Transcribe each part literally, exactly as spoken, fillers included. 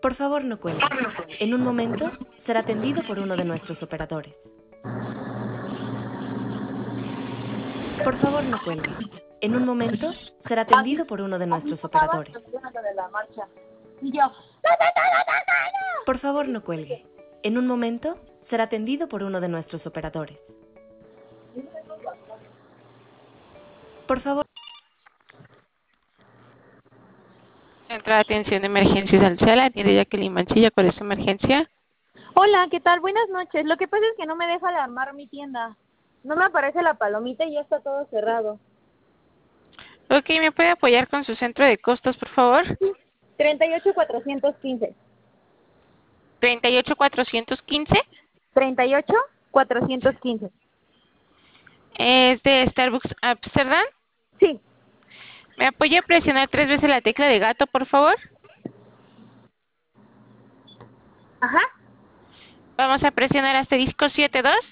Por favor, no cuelgue. En un momento será atendido por uno de nuestros operadores. Por favor, no cuelgue. En un momento será atendido por uno de nuestros operadores. De la marcha. Y yo, Por favor, no cuelgue. En un momento será atendido por uno de nuestros operadores. Por favor. Centro de Atención de Emergencias al C E L A, tiene Jacqueline Mancilla, ¿cuál es su emergencia? hola, ¿qué tal? Buenas noches. Lo que pasa es que no me deja alarmar mi tienda. No me aparece la palomita y ya está todo cerrado. Ok, ¿me puede apoyar con su centro de costos, por favor? treinta y ocho cuatrocientos quince. treinta y ocho cuatrocientos quince. treinta y ocho cuatrocientos quince. ¿Es de Starbucks Amsterdam? Sí. ¿Me apoya a presionar tres veces la tecla de gato, por favor? Ajá. Vamos a presionar asterisco siete dos.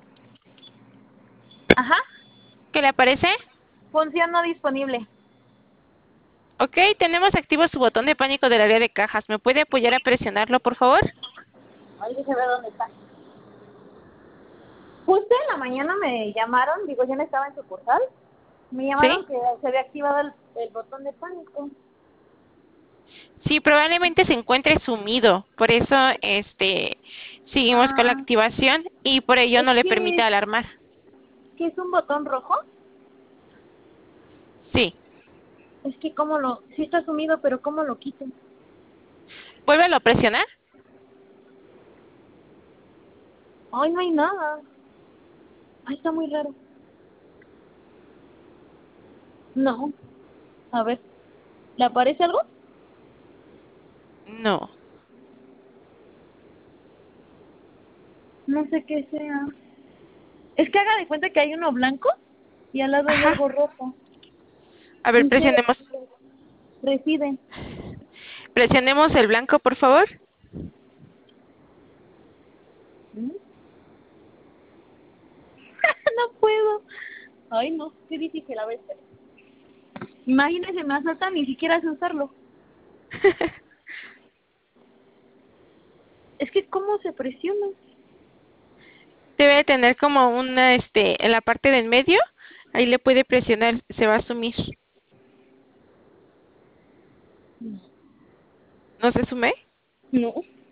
Ajá. ¿Qué le aparece? Función no disponible. Ok, tenemos activo su botón de pánico del área de cajas. ¿Me puede apoyar a presionarlo, por favor? Ahí se ve dónde está. Justo en la mañana me llamaron, digo, yo no estaba en sucursal. Me llamaron ¿Sí? que se había activado el, el botón de pánico. Sí, probablemente se encuentre sumido. Por eso, este, seguimos con la Ah, activación y por ello es no le permite que, alarmar. que es un botón rojo. Sí. Es que cómo lo, sí está sumido, pero cómo lo quito. Vuélvelo a presionar. Ay, no hay nada. Ay, está muy raro. No. A ver, ¿le aparece algo? No. No sé qué sea. Es que haga de cuenta que hay uno blanco y al lado hay Ajá. algo rojo. A ver, Dice, presionemos. reside. Presionemos el blanco, por favor. ¿Mm? No puedo. Ay, no, qué difícil a veces. Imagínese, me asaltan, ni siquiera sé usarlo. Es que, ¿cómo se presiona? Debe tener como una, este, en la parte del medio. Ahí le puede presionar, se va a sumir. ¿No se sume? No.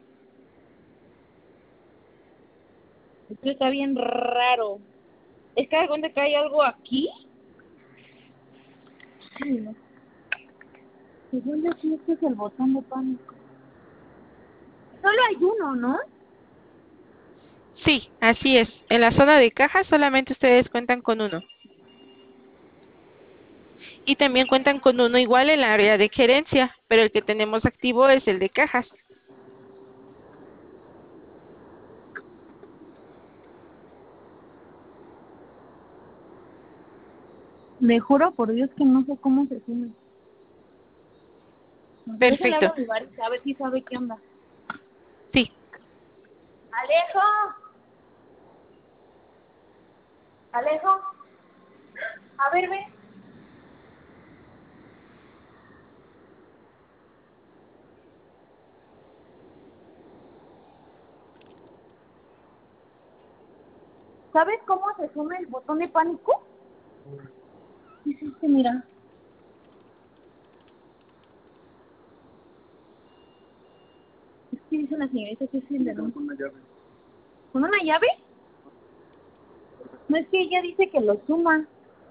Esto está bien raro. Es que, ¿dónde cae algo aquí? Sí, no. Según yo, sí, este es el botón de pánico. Solo hay uno, ¿no? Sí, así es. En la zona de cajas solamente ustedes cuentan con uno. Y también cuentan con uno igual en la área de gerencia, pero el que tenemos activo es el de cajas. Le juro por Dios que no sé cómo se sube. Déjale Perfecto. hablar a mi Baris, a ver si sabe qué onda. Sí. Alejo. Alejo. A ver, ve. ¿Sabes cómo se sube el botón de pánico? Sí, sí, sí, mira. Es que dice la señorita que es el de... ¿Con una llave? ¿Con una llave? No, es que ella dice que lo suma.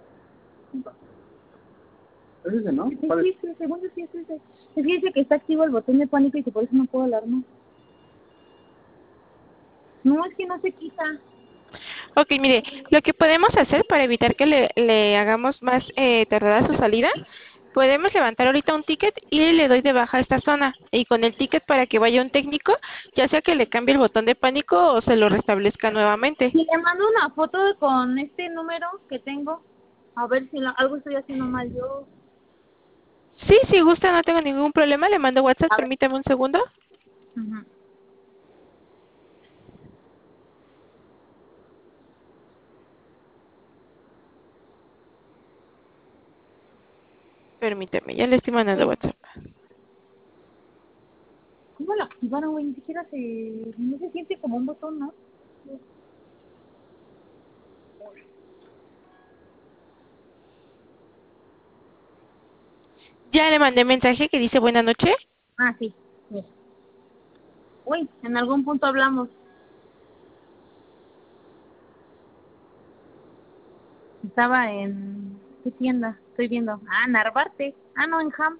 ¿Es ese, no? Sí, sí, sí, según yo sí es ese. Es que dice que está activo el botón de pánico y que por eso no puedo alarmar. No, es que no se quita. Ok, mire, lo que podemos hacer para evitar que le, le hagamos más eh, tardada su salida, podemos levantar ahorita un ticket y le doy de baja a esta zona. Y con el ticket para que vaya un técnico, ya sea que le cambie el botón de pánico o se lo restablezca nuevamente. Y le mando una foto con este número que tengo. A ver si la- algo estoy haciendo mal yo. Sí, si gusta, no tengo ningún problema. Le mando WhatsApp, A ver. permítame un segundo. Ujú. Permítame, ya le estoy mandando WhatsApp. ¿Cómo lo activaron, güey? Ni siquiera se... No se siente como un botón, ¿no? Ya le mandé mensaje que dice buena noche. Ah, sí. Mira. Uy, en algún punto hablamos. Estaba en... ¿Qué tienda? Estoy viendo. Ah, Narvarte. Ah, no, en Ham.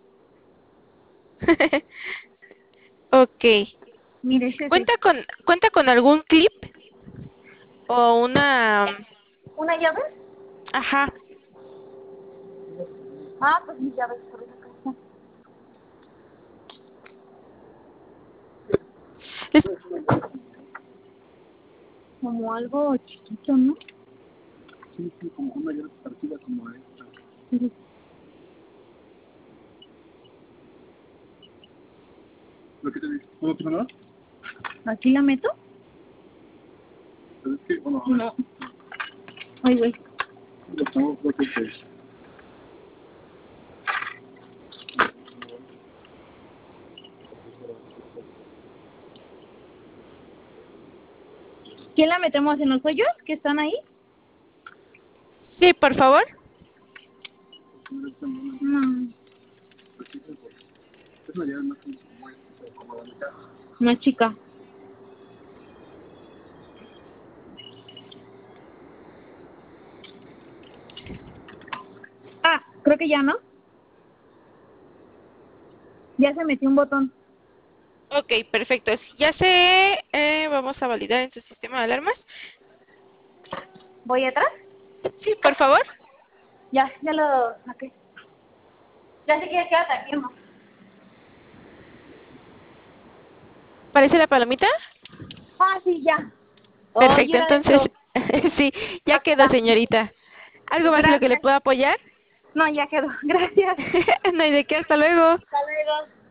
Ok. Mire, ese es ¿Cuenta con, cuenta con algún clip? O una... ¿una llave? Ajá. Ah, pues mis llaves por esa casa. Es- Como algo chiquito, ¿no? Sí, sí, como una llave parecida como a esta. Sí. ¿Lo que te digo? ¿No tiene nada? ¿Aquí la meto? Pero es que, bueno, No. Ay, güey. lo tengo, creo que es. ¿Quién la metemos en los hoyos que están ahí? Sí, por favor. No. Es una llave más como como la mitad. Más chica. Ah, creo que ya, ¿no? Ya se metió un botón. Ok, perfecto. Ya sé, eh, vamos a validar en tu sistema de alarmas. ¿Voy atrás? Sí, por favor. Ya, ya lo saqué. Ya sé que ya queda aquí, ¿no? ¿Parece la palomita? Ah, sí, ya. Perfecto, Oye, era entonces, eso. sí, ya quedó, señorita. ¿Algo más en lo que le Gracias. puedo apoyar? No, ya quedó. Gracias. No hay de qué, hasta luego. Hasta luego.